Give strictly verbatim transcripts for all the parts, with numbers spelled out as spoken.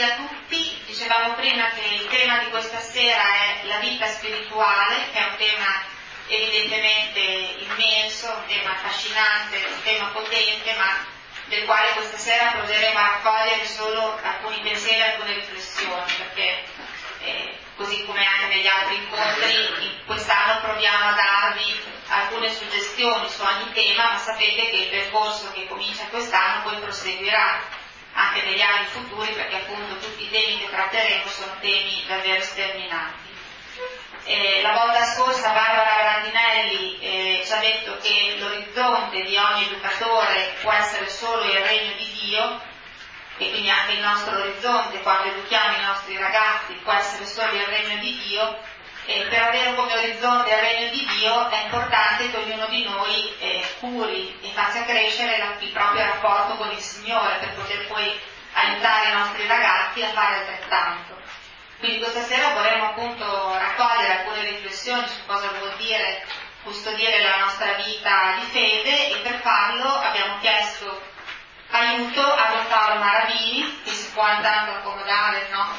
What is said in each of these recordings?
a tutti. Dicevamo prima che il tema di questa sera è la vita spirituale, che è un tema evidentemente immenso, un tema affascinante, un tema potente, ma del quale questa sera proveremo a raccogliere solo alcuni pensieri e alcune riflessioni, perché eh, così come anche negli altri incontri, quest'anno proviamo a darvi alcune suggestioni su ogni tema, ma sapete che il percorso che comincia quest'anno poi proseguirà anche negli anni futuri, perché appunto tutti i temi che tratteremo sono temi davvero sterminati. Eh, la volta scorsa Barbara Grandinelli eh, ci ha detto che l'orizzonte di ogni educatore può essere solo il regno di Dio, e quindi anche il nostro orizzonte quando educhiamo i nostri ragazzi può essere solo il regno di Dio. E per avere come orizzonte il regno di Dio è importante che ognuno di noi eh, curi e faccia crescere la, il proprio rapporto con il Signore, per poter poi aiutare i nostri ragazzi a fare altrettanto. Quindi questa sera vorremmo appunto raccogliere alcune riflessioni su cosa vuol dire custodire la nostra vita di fede, e per farlo abbiamo chiesto aiuto a Don Paolo Maravini, che si può intanto accomodare, no?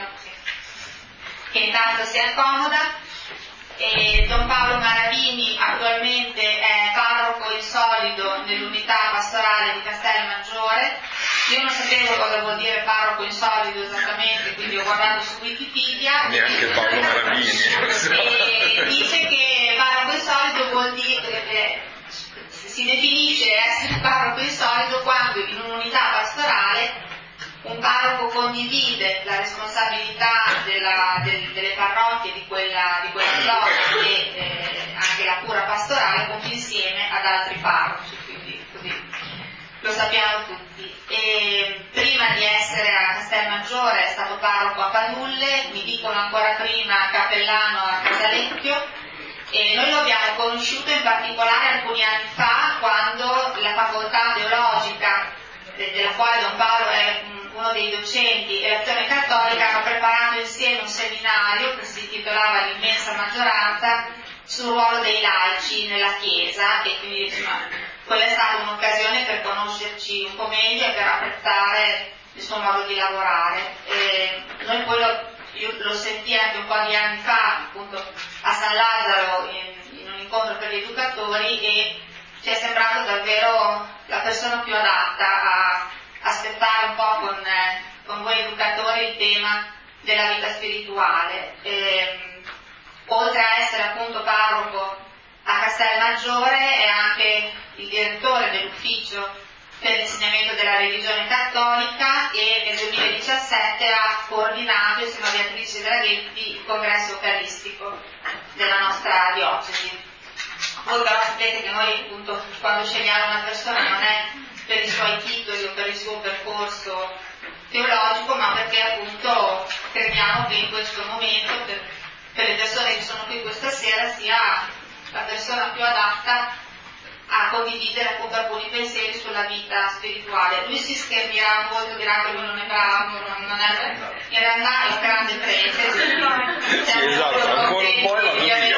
Che intanto si accomoda. E Don Paolo Maravini attualmente è parroco insolido nell'unità pastorale di Castelmaggiore. Io non sapevo cosa vuol dire parroco insolido esattamente, quindi ho guardato su Wikipedia. Neanche Paolo Maravini. E dice che parroco insolido vuol dire, eh, si definisce essere parroco insolido quando in un'unità pastorale un parroco condivide la responsabilità della, del, delle parrocchie di quella, di quella zona e eh, anche la cura pastorale appunto insieme ad altri parroci, quindi così lo sappiamo tutti. E prima di essere a Castelmaggiore è stato parroco a Padulle, mi dicono ancora prima cappellano a Casalecchio, e noi lo abbiamo conosciuto in particolare alcuni anni fa, quando la facoltà teologica della quale Don Paolo è uno dei docenti e l'Azione Cattolica hanno preparato insieme un seminario che si intitolava L'immensa maggioranza sul ruolo dei laici nella Chiesa, e quindi insomma, quella è stata un'occasione per conoscerci un po' meglio e per apprezzare il suo modo di lavorare. E noi poi lo, io lo sentì anche un po' di anni fa appunto a San Lazzaro in, in un incontro per gli educatori, e ci è sembrato davvero la persona più adatta a aspettare un po' con, eh, con voi educatori il tema della vita spirituale. E, oltre a essere appunto parroco a Castelmaggiore, è anche il direttore dell'ufficio per l'insegnamento della religione cattolica, e nel duemiladiciassette ha coordinato insieme a Beatrice Draghetti il congresso eucaristico della nostra diocesi. Voi però sapete che noi appunto quando scegliamo una persona non è per i suoi titoli o per il suo percorso teologico, ma perché appunto crediamo che in questo momento per, per le persone che sono qui questa sera sia la persona più adatta a condividere appunto alcuni pensieri sulla vita spirituale. Lui si schermirà molto, dirà che lui non è bravo, non, non è, in realtà è un grande prete. Sì, esatto, ancora un po' e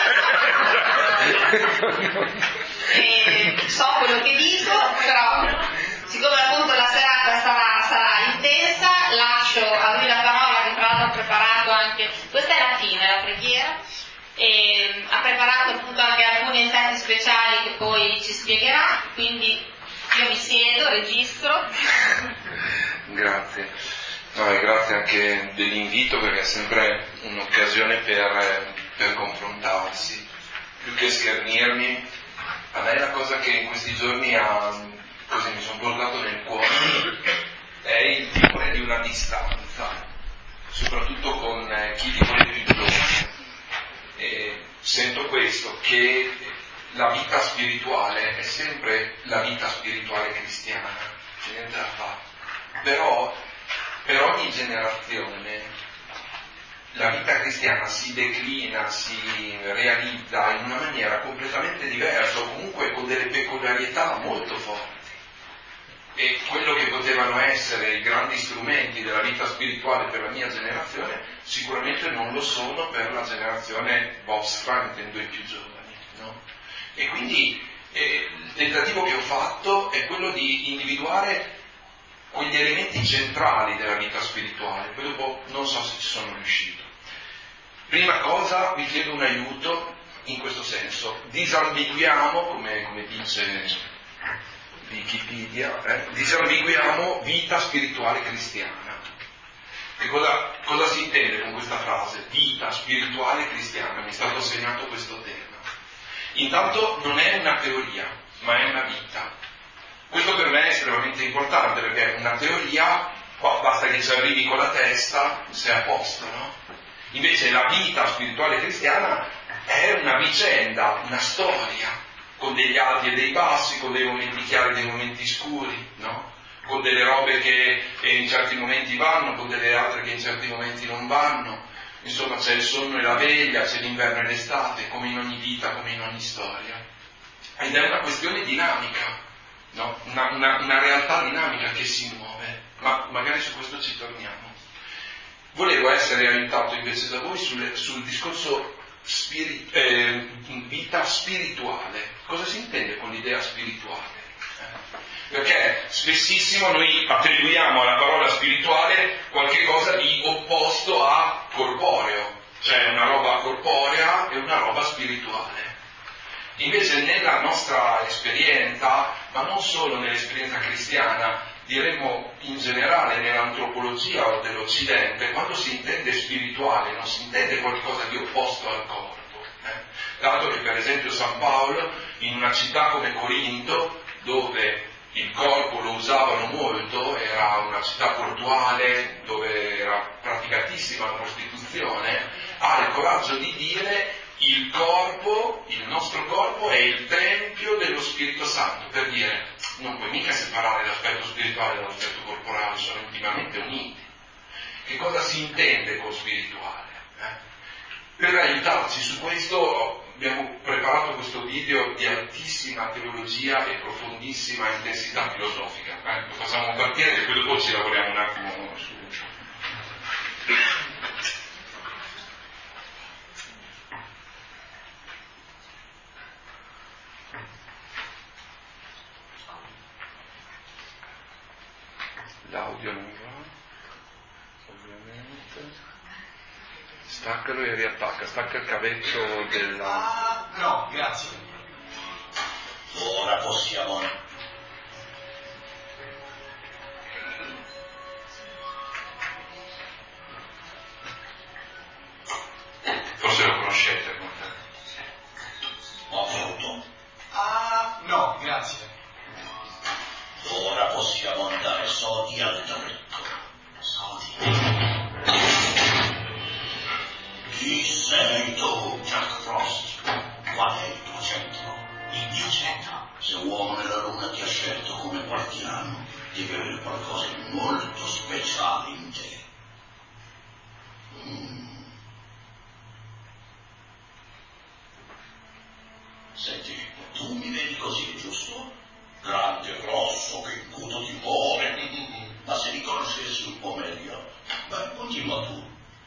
e so quello che dico, però siccome appunto la serata sarà, sarà intensa, lascio a lui la parola, che tra l'altro ha preparato anche, questa è la fine, la preghiera, e ha preparato appunto anche alcuni effetti speciali che poi ci spiegherà, quindi io mi siedo, registro. Grazie. No, e grazie anche dell'invito, perché è sempre un'occasione per, per confrontarsi. Più che schernirmi, a me la cosa che in questi giorni ha, così mi sono portato nel cuore è il timore di una distanza, soprattutto con chi di voi è più giovane. E sento questo, che la vita spirituale è sempre la vita spirituale cristiana, c'è niente da fare, però per ogni generazione la vita cristiana si declina, si realizza in una maniera completamente diversa, o comunque con delle peculiarità molto forti. E quello che potevano essere i grandi strumenti della vita spirituale per la mia generazione, sicuramente non lo sono per la generazione vostra, intendo i più giovani, no? E quindi eh, il tentativo che ho fatto è quello di individuare quegli elementi centrali della vita spirituale. Poi dopo non so se ci sono riuscito. Prima cosa vi chiedo un aiuto in questo senso. Disambiguiamo, come, come dice Wikipedia, eh, disambiguiamo vita spirituale cristiana. Che cosa, cosa si intende con questa frase? Vita spirituale cristiana. Mi è stato assegnato questo tema. Intanto non è una teoria, ma è una vita. Questo per me è estremamente importante, perché una teoria, qua basta che ci arrivi con la testa, sei a posto, no? Invece la vita spirituale cristiana è una vicenda, una storia, con degli alti e dei bassi, con dei momenti chiari e dei momenti scuri, no? Con delle robe che in certi momenti vanno, con delle altre che in certi momenti non vanno. Insomma, c'è il sonno e la veglia, c'è l'inverno e l'estate, come in ogni vita, come in ogni storia. Ed è una questione dinamica, no? Una, una, una realtà dinamica che si muove, ma magari su questo ci torniamo. Volevo essere aiutato invece da voi sul, sul discorso spiri, eh, vita spirituale. Cosa si intende con l'idea spirituale? Eh? Perché spessissimo noi attribuiamo alla parola spirituale qualche cosa di opposto a corporeo, cioè una roba corporea e una roba spirituale. Invece nella nostra esperienza, ma non solo nell'esperienza cristiana, diremmo in generale nell'antropologia o dell'Occidente, quando si intende spirituale non si intende qualcosa di opposto al corpo. Eh? Dato che per esempio San Paolo in una città come Corinto, dove il corpo lo usavano molto, era una città portuale dove era praticatissima la prostituzione, ha il coraggio di dire: il corpo, il nostro corpo è il tempio dello Spirito Santo, per dire non puoi mica separare l'aspetto spirituale dall'aspetto corporale, sono intimamente uniti. Che cosa si intende con spirituale? Eh? Per aiutarci su questo abbiamo preparato questo video di altissima teologia e profondissima intensità filosofica. Eh? Lo facciamo partire e poi dopo ci lavoriamo un attimo su. L'audio non va, ovviamente. Staccalo e riattacca, stacca il cavetto della... Ah, no, grazie. Ora possiamo... Forse lo conoscete, con te. Ho pronto. Ah, no, grazie. Ora possiamo andare sodi al dritto. Sodi. Chi sei tu, Jack Frost? Qual è il tuo centro? Il mio centro? Se uomo nella luna ti ha scelto come guardiano, deve avere qualcosa di molto speciale in te. Mm. Senti, tu mi vedi così, giusto? Grande, grosso, che incuto timore. Ma se mi conoscessi un po' meglio, beh, continua tu.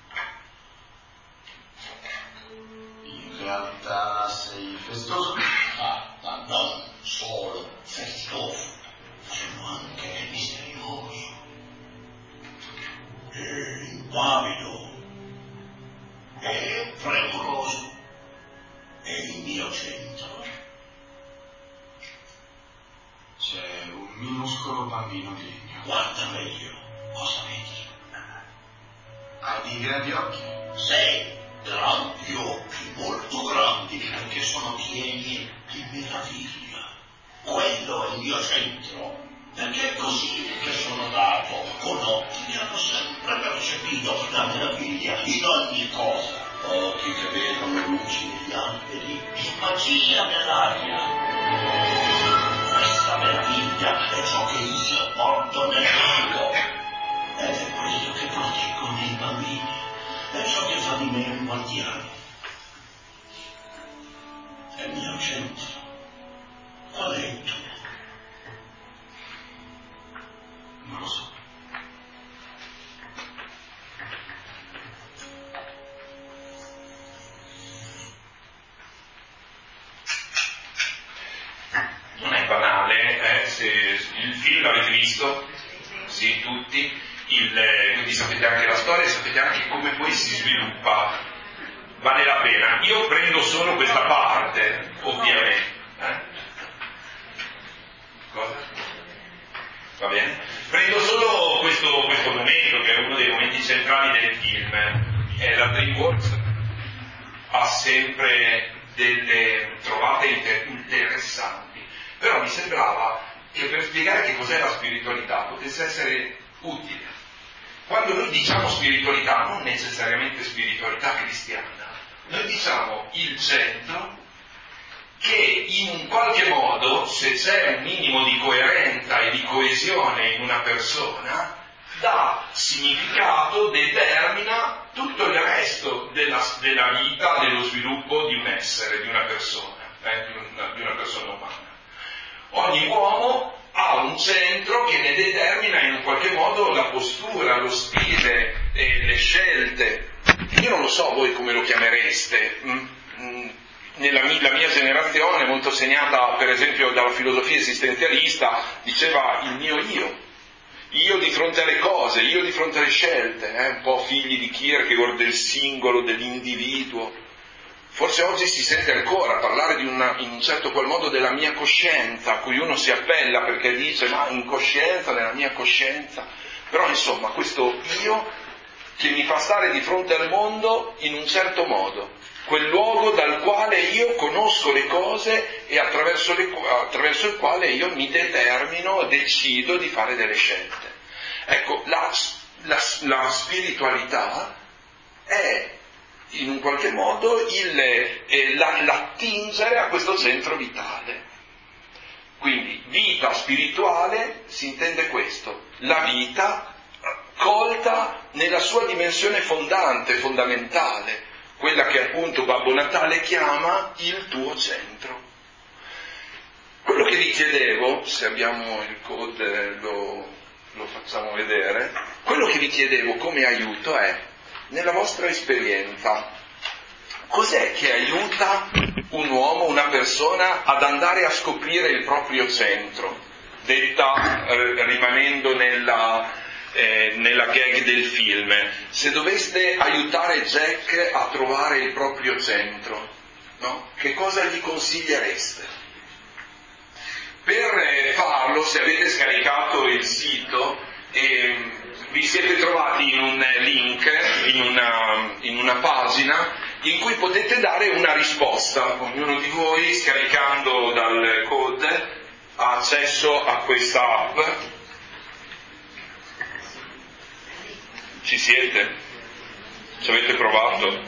In realtà sei festoso? Ah, ma non solo festoso, sono anche misterioso. E impavido. E premuroso. E il mio centro? C'è un minuscolo bambino di legno. Guarda meglio, cosa vedi? Hai dei grandi occhi? Sì, grandi occhi, molto grandi, perché sono pieni di meraviglia. Quello è il mio centro, perché è così che sono nato, con occhi che hanno sempre percepito la meraviglia in ogni cosa. Occhi che vedono luci negli alberi e magia nell'aria. Questa meraviglia è ciò che io porto nel mondo. Ed è quello che proteggo nei bambini. È ciò che fa di me un guardiano. È il mio centro. Qual è il tuo? Non lo so. Non è banale, eh? Se il film l'avete visto? così tutti, il, quindi sapete anche la storia e sapete anche come poi si sviluppa. Vale la pena. Io prendo solo questa parte, ovviamente. Eh? Cosa? Va bene? Prendo solo questo, questo momento, che è uno dei momenti centrali del film. Eh, la DreamWorks ha sempre delle trovate inter- interessanti, però mi sembrava che per spiegare che cos'è la spiritualità potesse essere utile. Quando noi diciamo spiritualità, non necessariamente spiritualità cristiana, noi diciamo il centro che in un qualche modo, se c'è un minimo di coerenza e di coesione in una persona, dà significato, determina tutto il resto della, della vita, dello sviluppo di un essere, di una persona, eh, di, una, di una persona umana. Ogni uomo ha un centro che ne determina in un qualche modo la postura, lo stile, eh, le scelte. Io non lo so voi come lo chiamereste. Mm, mm, nella mia, la mia generazione, molto segnata per esempio dalla filosofia esistenzialista, diceva il mio io. Io di fronte alle cose, io di fronte alle scelte, eh, un po' figli di Kierkegaard, del singolo, dell'individuo. Forse oggi si sente ancora parlare di una, in un certo qual modo della mia coscienza, a cui uno si appella perché dice ma in coscienza, nella mia coscienza. Però insomma questo io che mi fa stare di fronte al mondo in un certo modo, quel luogo dal quale io conosco le cose e attraverso, le, attraverso il quale io mi determino, decido di fare delle scelte. Ecco, la, la, la spiritualità è in un qualche modo il, eh, la, l'attingere a questo centro vitale. Quindi vita spirituale si intende questo, la vita colta nella sua dimensione fondante, fondamentale, quella che appunto Babbo Natale chiama il tuo centro. Quello che vi chiedevo, se abbiamo il code lo, lo facciamo vedere, quello che vi chiedevo come aiuto è, nella vostra esperienza, cos'è che aiuta un uomo, una persona ad andare a scoprire il proprio centro, detta eh, rimanendo nella, eh, nella gag del film. Se doveste aiutare Jack a trovare il proprio centro, no? Che cosa gli consigliereste? Per farlo, se avete scaricato il sito, eh, vi siete trovati in un link, in una, in una pagina in cui potete dare una risposta. Ognuno di voi, scaricando dal code, ha accesso a questa app. Ci siete? Ci avete provato?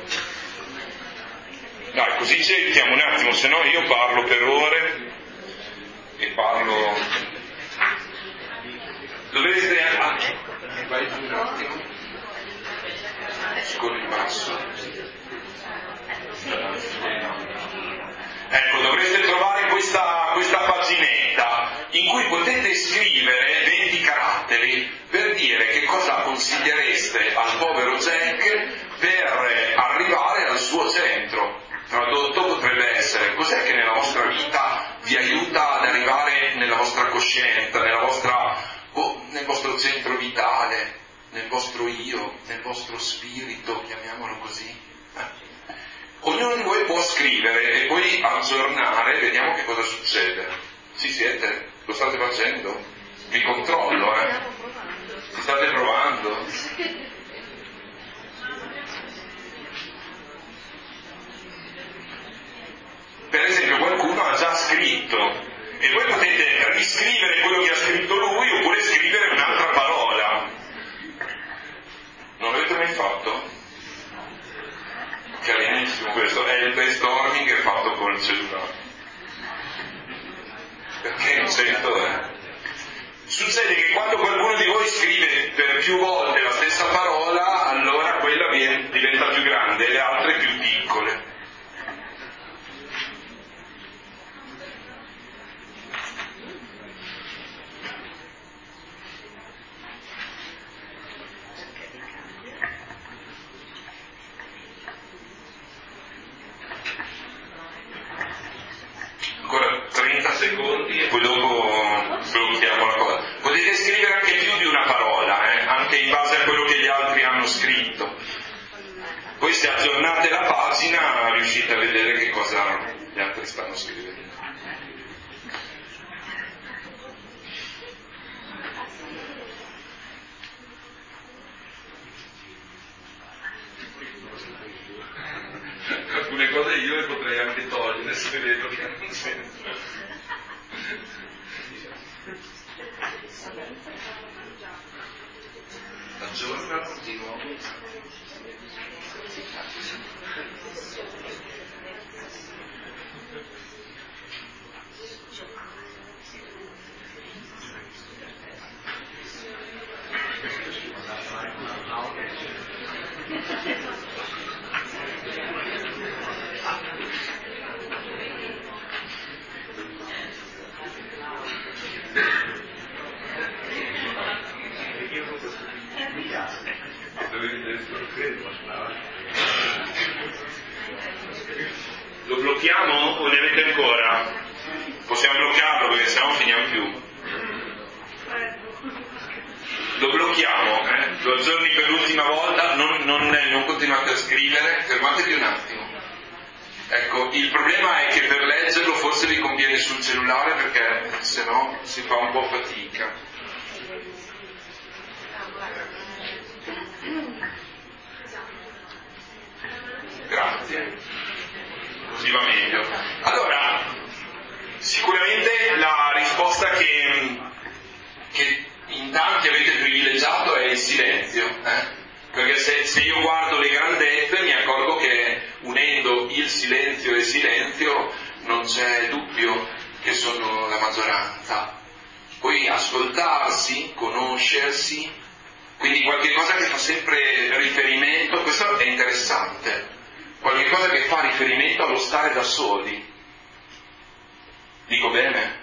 Dai, così ci aiutiamo un attimo, se no io parlo per ore e parlo... Dovreste... Ah, vai giù un attimo. Scorri in basso. Ecco, dovreste trovare questa, questa paginetta in cui potete scrivere venti caratteri per dire che cosa consigliereste al povero Jack per arrivare al suo centro. Tradotto potrebbe essere: cos'è che nella vostra vita vi aiuta ad arrivare nella vostra coscienza, nella vostra, oh, nel vostro centro vitale, nel vostro io, nel vostro spirito, chiamiamolo così. Eh? Ognuno di voi può scrivere e poi aggiornare, vediamo che cosa succede. Ci siete? Lo state facendo? Vi controllo, eh? Ci state provando? Per esempio qualcuno ha già scritto e voi potete riscrivere quello che ha scritto lui oppure scrivere un'altra parola. Non l'avete mai fatto? Carinissimo, questo è il brainstorming che è fatto col cellulare. Perché in certo è. Succede che quando qualcuno di voi scrive per più volte la stessa parola, allora quella viene, diventa più grande e le altre più piccole. Ancora trenta secondi e poi dopo blocchiamo la cosa. Potete scrivere anche più di una parola. girate la pagina riuscite a vedere che cosa gli altri stanno scrivendo. Alcune cose io le potrei anche togliere se vedo che non c'entrano. Aggiornano di nuovo. Lo blocchiamo o ne avete ancora? Possiamo bloccarlo perché sennò non finiamo più. Lo blocchiamo, eh? Lo aggiorni per l'ultima volta, non, non, non continuate a scrivere, fermatevi un attimo. Ecco, il problema è che per leggerlo forse vi conviene sul cellulare perché sennò si fa un po' fatica. Grazie, così va meglio. Allora, sicuramente la risposta che, che in tanti avete privilegiato è il silenzio, eh? Perché se, se io guardo le grandezze mi accorgo che unendo il silenzio e il silenzio non c'è dubbio che sono la maggioranza. Poi ascoltarsi, conoscersi, quindi qualche cosa che fa sempre riferimento, questo è interessante. Qualche cosa che fa riferimento allo stare da soli. Dico bene?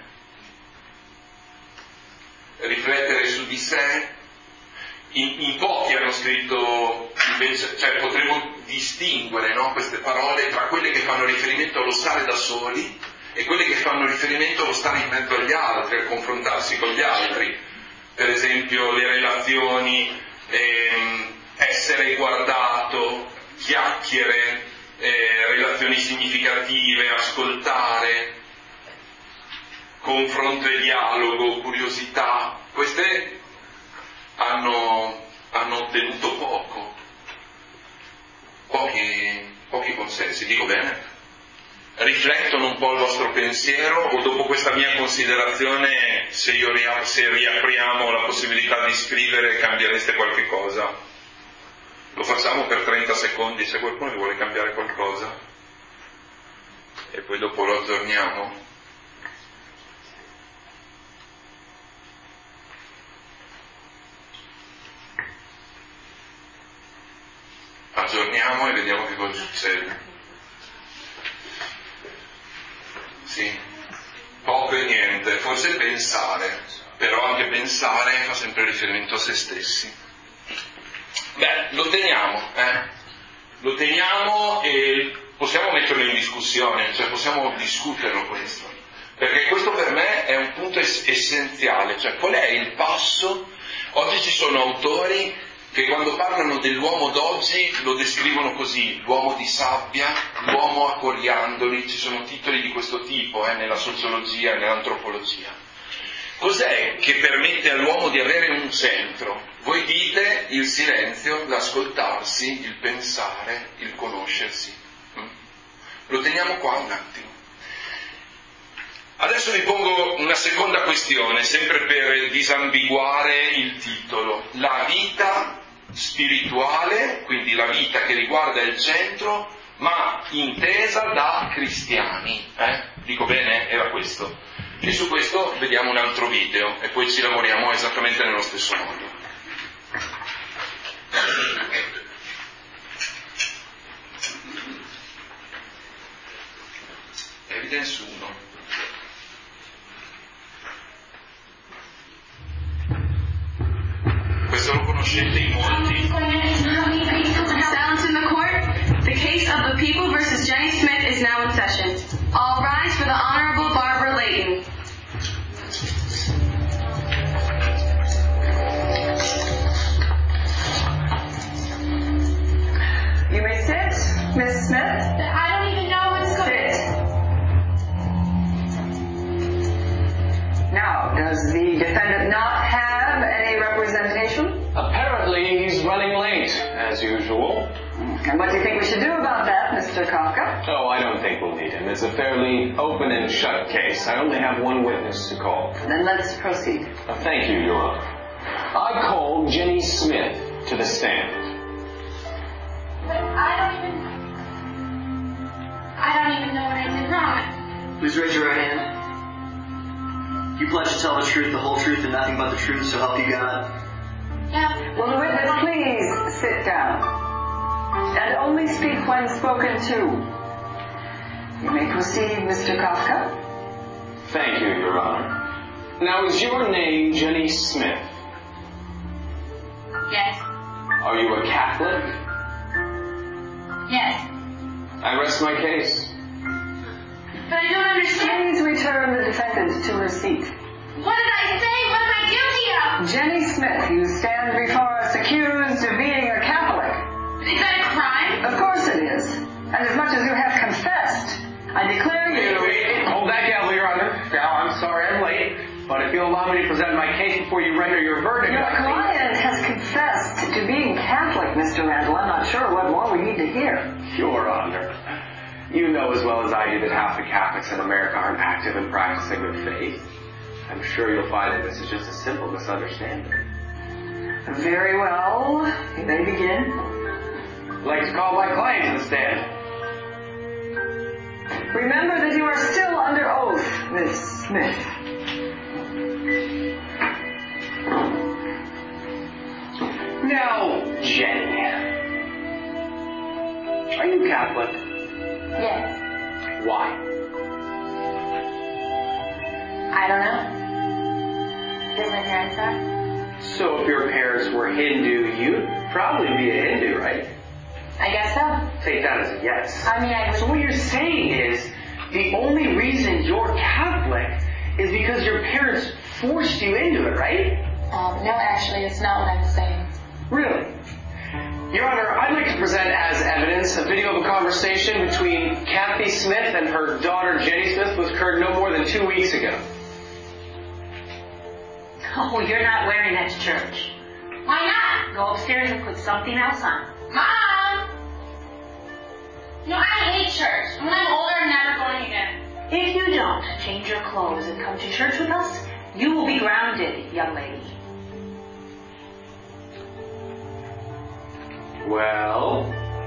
Riflettere su di sé. In, in pochi hanno scritto, invece, cioè potremmo distinguere, no, queste parole tra quelle che fanno riferimento allo stare da soli e quelle che fanno riferimento allo stare in mezzo agli altri, a confrontarsi con gli altri. Per esempio le relazioni, ehm, essere guardato, chiacchiere, eh, relazioni significative, ascoltare, confronto e dialogo, curiosità, queste hanno, hanno ottenuto poco, pochi, pochi consensi, dico bene? Riflettono un po' il vostro pensiero o dopo questa mia considerazione, se, io ria- se riapriamo la possibilità di scrivere, cambiereste qualche cosa? Lo facciamo per trenta secondi, se qualcuno vuole cambiare qualcosa e poi dopo lo aggiorniamo. Aggiorniamo e vediamo che cosa succede. Sì, poco e niente, forse pensare, però anche pensare fa sempre riferimento a se stessi. Beh, lo teniamo, eh? Lo teniamo e possiamo metterlo in discussione, cioè possiamo discuterlo questo, perché questo per me è un punto es- essenziale, cioè qual è il passo? Oggi ci sono autori che quando parlano dell'uomo d'oggi lo descrivono così, l'uomo di sabbia, l'uomo a coriandoli, ci sono titoli di questo tipo eh, nella sociologia e nell'antropologia. Cos'è che permette all'uomo di avere un centro? Voi dite il silenzio, l'ascoltarsi, il pensare, il conoscersi. Lo teniamo qua un attimo. Adesso vi pongo una seconda questione, sempre per disambiguare il titolo. La vita spirituale, quindi la vita che riguarda il centro, ma intesa da cristiani. Eh? Dico bene? Era questo. E su questo vediamo un altro video e poi ci lavoriamo esattamente nello stesso modo. Evidence uno. Questo lo conoscete in molti. Silence in the court. The case of the People versus Jenny Smith is now in session. All rise for the Honorable Barbara Layton. You may sit, Miss Smith? I don't even know what's going on. Now, does the defendant not have any representation? Apparently, he's running late, as usual. And what do you think we should do about that, Mister Kafka? Oh, I don't think we'll need him. It's a fairly open and shut case. I only have one witness to call. Then let's proceed. Uh, thank you, Your Honor. I call Jenny Smith to the stand. But I don't even... I don't even know what I did wrong. Please raise your right hand. You pledge to tell the truth, the whole truth, and nothing but the truth, so help you God? Yeah. Will the witness please sit down? And only speak when spoken to. You may proceed, Mister Kafka. Thank you, Your Honor. Now, is your name Jenny Smith? Yes. Are you a Catholic? Yes. I rest my case. But I don't understand. Please return the defendant to her seat. What did I say? What am I guilty of? Jenny Smith, you stand before us accused of being a Catholic. Is that a crime? Of course it is. And as much as you have confessed, I declare you... Wait, wait, hold that gavel, Your Honor. Now, I'm sorry I'm late, but if you'll allow me to present my case before you render your verdict... Your I think... client has confessed to being Catholic, Mister Randall. I'm not sure what more we need to hear. Your Honor, you know as well as I do that half the Catholics in America aren't active in practicing their faith. I'm sure you'll find that this is just a simple misunderstanding. Very well. You may begin. I'd like to call my client to the stand. Remember that you are still under oath, Miss Smith. Now, Jenny, are you Catholic? Yes. Why? I don't know. Because my parents are. So if your parents were Hindu, you'd probably be a Hindu, right? I guess so. Take that as a yes. I mean, I So would... what you're saying is the only reason you're Catholic is because your parents forced you into it, right? Um, no, actually, it's not what I'm saying. Really? Your Honor, I'd like to present as evidence a video of a conversation between Kathy Smith and her daughter Jenny Smith, which occurred no more than two weeks ago. Oh, you're not wearing that to church. Why not? Go upstairs and put something else on. Mom! No, I hate church. When I'm older, I'm never going again. If you don't change your clothes and come to church with us, you will be grounded, young lady. Well,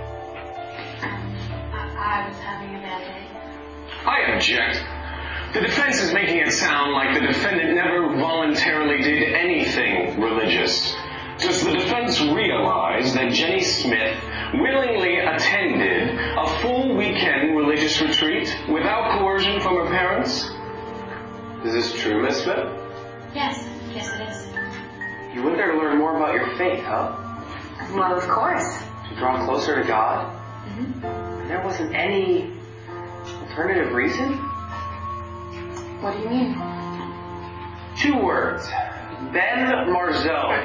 I, I was having a bad day. I object. The defense is making it sound like the defendant never voluntarily did anything religious. Does the defense realize that Jenny Smith willingly attended a full weekend religious retreat without coercion from her parents? is this true, Miss Smith? Yes. Yes, it is. You went there to learn more about your faith, huh? Well, of course. To draw closer to God? Mm-hmm. And there wasn't any alternative reason? What do you mean? Two words. Ben Marzeau.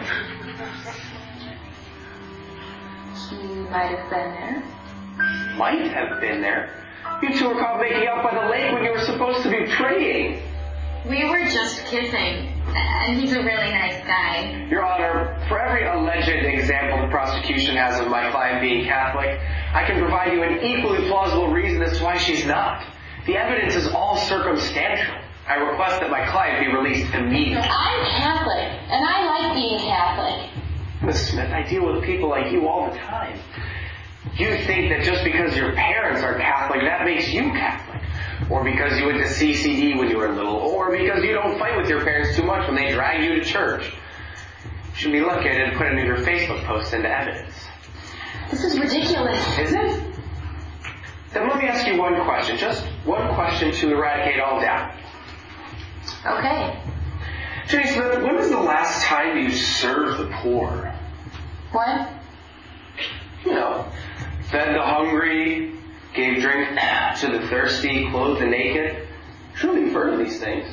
He might have been there. Might have been there. You two were caught making out by the lake when you were supposed to be praying. We were just kissing. And he's a really nice guy. Your Honor, for every alleged example the prosecution has of my client being Catholic, I can provide you an equally plausible reason as to why she's not. The evidence is all circumstantial. I request that my client be released immediately. I'm Catholic, and I like being Catholic. Miss Smith, I deal with people like you all the time. You think that just because your parents are Catholic, that makes you Catholic. Or because you went to C C D when you were little. Or because you don't fight with your parents too much when they drag you to church. You should be looking and putting your Facebook post into evidence. This is ridiculous. Is it? Then let me ask you one question. Just one question to eradicate all doubt. Okay. Jenny Smith, when was the last time you served the poor? What? You know, fed the hungry, gave drink to the thirsty, clothed the naked. Surely you've heard of these things.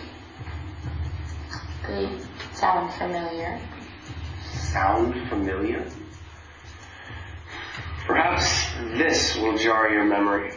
They sound familiar. Sound familiar? Perhaps this will jar your memory.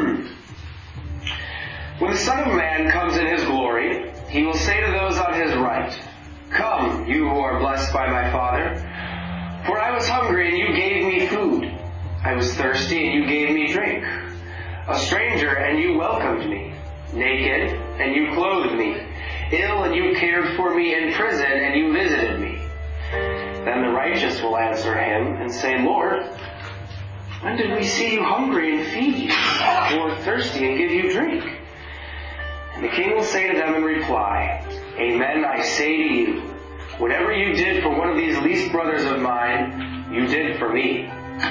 When the Son of Man comes in his glory, he will say to those on his right, "Come, you who are blessed by my Father, for I was hungry and you gave me food. I was thirsty and you gave me drink. A stranger and you welcomed me. Naked and you clothed me. Ill and you cared for me. In prison and you visited me." Then the righteous will answer him and say, "Lord, when did we see you hungry and feed you, or thirsty and give you drink?" And the king will say to them in reply, "Amen, I say to you, whatever you did for one of these least brothers of mine, you did for me."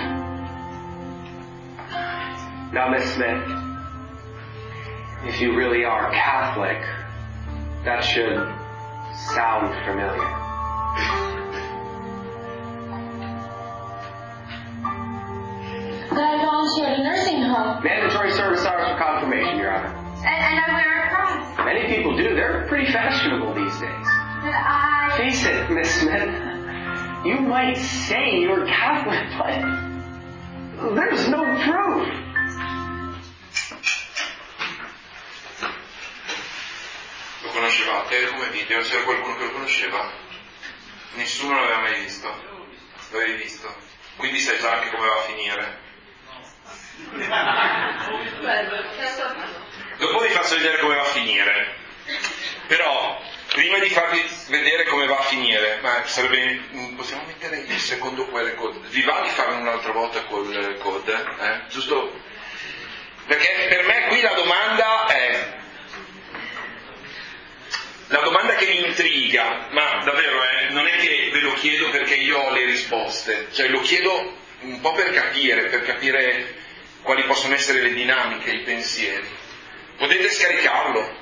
Now, Miss Smith, if you really are Catholic, that should sound familiar. But I volunteer at a nursing home. Mandatory service hours for confirmation, Your Honor. And, and I wear a cross. Many people do. They're pretty fashionable these days. But I... Face it, Miss Smith. You might say you're Catholic, but there's no proof. Lo conoscevate come video? C'era qualcuno che lo conosceva? Nessuno l'aveva mai visto. L'avevi visto? Quindi sai già anche come va a finire. Dopo vi faccio vedere come va a finire. Però, prima di farvi vedere come va a finire, ma sarebbe, possiamo mettere il secondo Q R code? Vi va di farlo un'altra volta col code? Eh? Giusto? Perché per me qui la domanda è... La domanda che mi intriga, ma davvero eh, non è che ve lo chiedo perché io ho le risposte, cioè lo chiedo un po' per capire, per capire quali possono essere le dinamiche, i pensieri. Potete scaricarlo.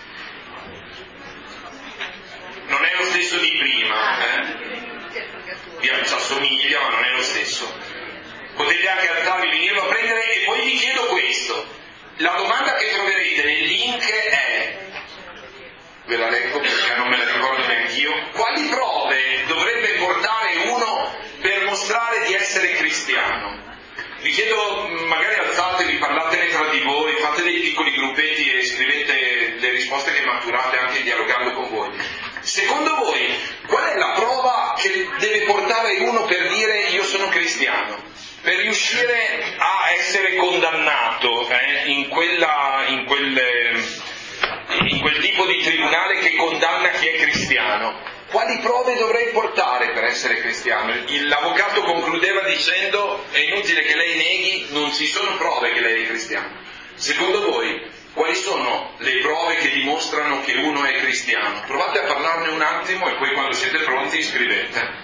Non è lo stesso di prima, eh? Vi assomiglia, ma non è lo stesso. Potete anche alzarvi, venirlo a prendere e poi vi chiedo questo. La domanda che troverete nel link è... Ve la leggo perché non me la ricordo neanch'io. Quali prove dovrebbe portare uno per mostrare di essere cristiano? Vi chiedo, magari alzatevi, parlatene tra di voi, fate dei piccoli gruppetti e scrivete le risposte che maturate anche dialogando con voi. Secondo voi, qual è la prova che deve portare uno per dire io sono cristiano? Per riuscire a essere condannato eh, in quella... in quelle... in quel tipo di tribunale che condanna chi è cristiano. Quali prove dovrei portare per essere cristiano? L'avvocato concludeva dicendo: è inutile che lei neghi, non ci sono prove che lei è cristiano. Secondo voi, quali sono le prove che dimostrano che uno è cristiano? Provate a parlarne un attimo e poi quando siete pronti scrivete.